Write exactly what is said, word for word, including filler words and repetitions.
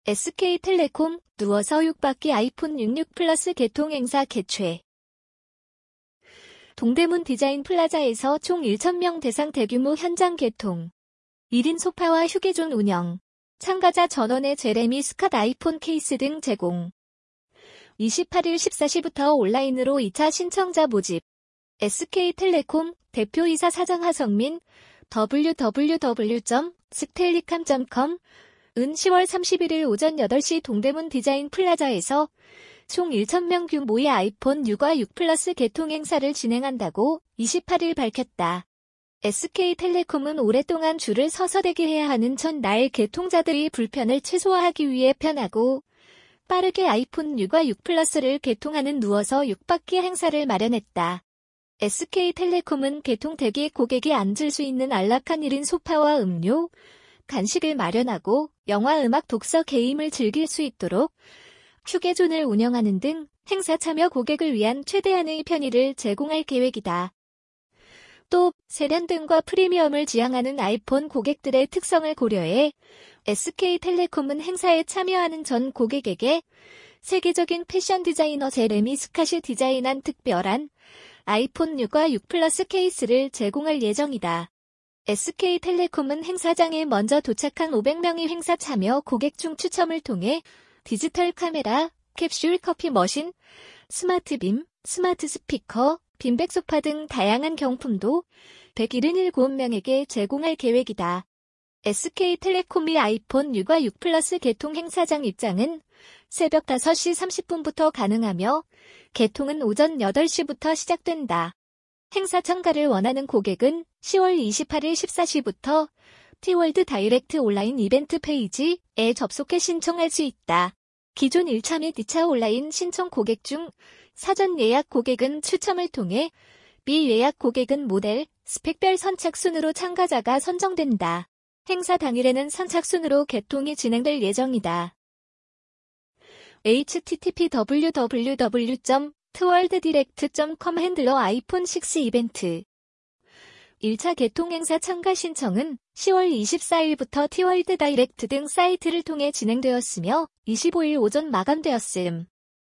에스케이텔레콤 누워서 육 바퀴 아이폰 육십육 플러스 개통 행사 개최. 동대문 디자인 플라자에서 총 천 명 대상 대규모 현장 개통. 일 인 소파와 휴게존 운영. 참가자 전원의 제레미 스캇 아이폰 케이스 등 제공. 이십팔 일 십사 시부터 온라인으로 이 차 신청자 모집. 에스케이텔레콤 대표이사 사장 하성민 더블유 더블유 더블유 점 스텔리캄 점 컴 은 시월 삼십일일 오전 여덟 시 동대문 디자인 플라자에서 총 천 명 규모의 아이폰 육과 육 플러스 개통 행사를 진행한다고 이십팔 일 밝혔다. 에스케이텔레콤은 오랫동안 줄을 서서 대기해야 하는 전날 개통자들의 불편을 최소화하기 위해 편하고 빠르게 아이폰 육과 육 플러스를 개통하는 누워서 육 바퀴 행사를 마련했다. 에스케이텔레콤은 개통 대기 고객이 앉을 수 있는 안락한 일 인 소파와 음료, 간식을 마련하고 영화, 음악, 독서, 게임을 즐길 수 있도록 휴게존을 운영하는 등 행사 참여 고객을 위한 최대한의 편의를 제공할 계획이다. 또 세련됨과 프리미엄을 지향하는 아이폰 고객들의 특성을 고려해 에스케이텔레콤은 행사에 참여하는 전 고객에게 세계적인 패션 디자이너 제레미 스캇이 디자인한 특별한 아이폰 육과 육 플러스 케이스를 제공할 예정이다. 에스케이텔레콤은 행사장에 먼저 도착한 오백 명의 행사 참여 고객 중 추첨을 통해 디지털 카메라, 캡슐 커피 머신, 스마트빔, 스마트 스피커, 빈백 소파 등 다양한 경품도 백칠십칠 명에게 제공할 계획이다. 에스케이텔레콤의 아이폰 육과 육 플러스 개통 행사장 입장은 새벽 다섯 시 삼십 분부터 가능하며 개통은 오전 여덟 시부터 시작된다. 행사 참가를 원하는 고객은 시월 이십팔일 십사 시부터 티월드 다이렉트 온라인 이벤트 페이지에 접속해 신청할 수 있다. 기존 일 차 및 이 차 온라인 신청 고객 중 사전 예약 고객은 추첨을 통해 미예약 고객은 모델, 스펙별 선착순으로 참가자가 선정된다. 행사 당일에는 선착순으로 개통이 진행될 예정이다. 에이치티티피 더블유더블유더블유 점 트월드디렉트 점 컴 핸들러 아이폰 육 이벤트. 일 차 개통 행사 참가 신청은 시월 이십사일부터 티월드 다이렉트 등 사이트를 통해 진행되었으며 이십오일 오전 마감되었음.